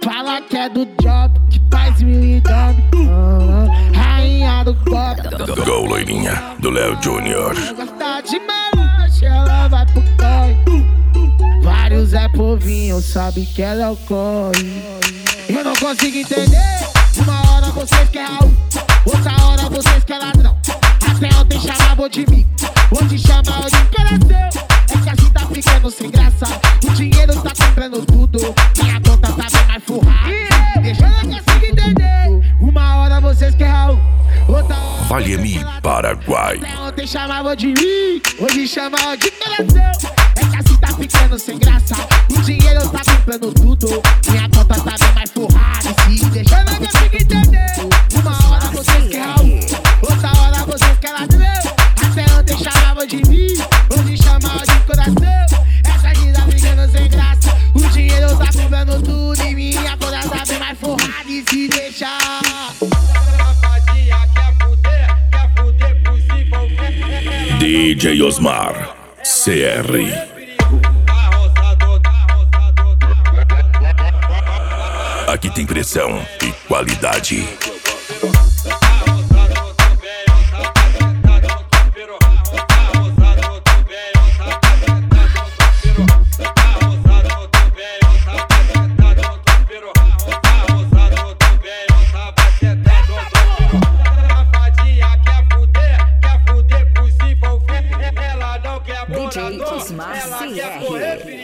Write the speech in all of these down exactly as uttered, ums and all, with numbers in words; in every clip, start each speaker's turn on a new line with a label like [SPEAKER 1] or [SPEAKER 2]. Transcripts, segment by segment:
[SPEAKER 1] Fala que é do job, que faz mil e dorme. uh, Rainha do copo.
[SPEAKER 2] Go, loirinha, do Léo Júnior.
[SPEAKER 1] Gosta de melanche, ela vai pro corre. Vários é povinho, sabe que ela é o corre. Eu não consigo entender. Uma hora vocês querem Raul, outra hora vocês querem ladrão. Até ontem chamavam de mim, hoje chamam de coração. É que a gente tá ficando sem graça, o dinheiro tá comprando tudo, minha conta tá bem mais forrada. Deixa eu não consigo entender. Uma hora vocês querem Raul, outra hora
[SPEAKER 2] Vale-me Paraguai.
[SPEAKER 1] até ontem chamavam de mim, hoje chamam de coração. É que a gente tá ficando sem graça, o dinheiro tá comprando tudo, minha conta tá bem mais forrada. Se deixa eu não consigo entender. Uma hora vocês querem Raul, outra hora vocês querem ladrão. Até ontem chamavam de mim, hoje chamavam de coração. Essa vida brigando sem graça, o dinheiro tá comprando tudo e minha conta tá bem mais forrada. E se deixar
[SPEAKER 2] D J Osmar C R. Aqui tem pressão e qualidade.
[SPEAKER 3] D J Osmar C R.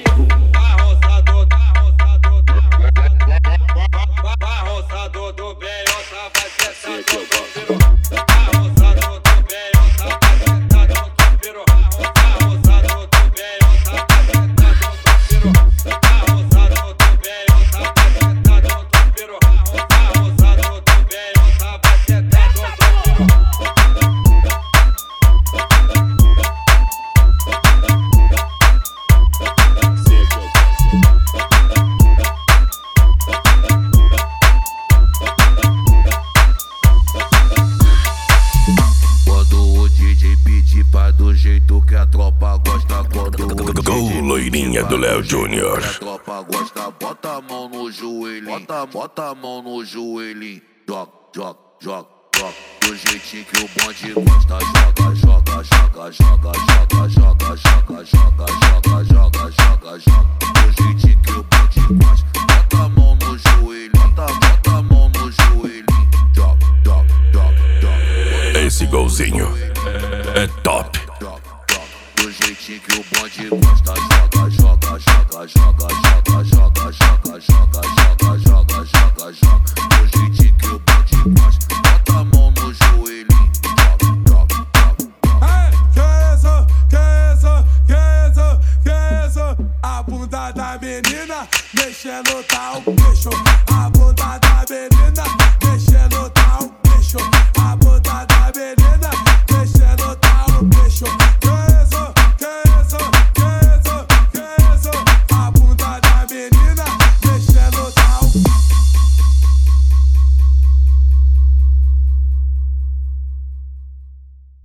[SPEAKER 4] Do jeito que a tropa gosta, quando o
[SPEAKER 2] Go, loirinha do Léo Júnior.
[SPEAKER 4] a tropa gosta, bota a mão no joelho, bota, bota a mão no joelho, joga, joga, joga, joga. Do jeitinho que o bonde gosta, joga, joga, joga, joga, joga, joga, joga, joga, joga, joga, joga, joga. Do jeitinho que o bonde gosta, bota a mão no joelho, bota, bota a mão no joelho, joga, joga, joga, joga.
[SPEAKER 2] Esse golzinho é top.
[SPEAKER 4] Do jeitinho que o bonde gosta, joga, joga, joga, joga, joga, joga, joga, joga, joga, joga, joga, joga. Do jeitinho que o bonde gosta, bota a mão no joelho, joga, joga, joga.
[SPEAKER 5] Ei, que isso, que isso, que isso, que isso? A bunda da menina mexendo tá um bicho. A bunda da menina mexendo tá um bicho. A bunda da menina mexendo tá um bicho.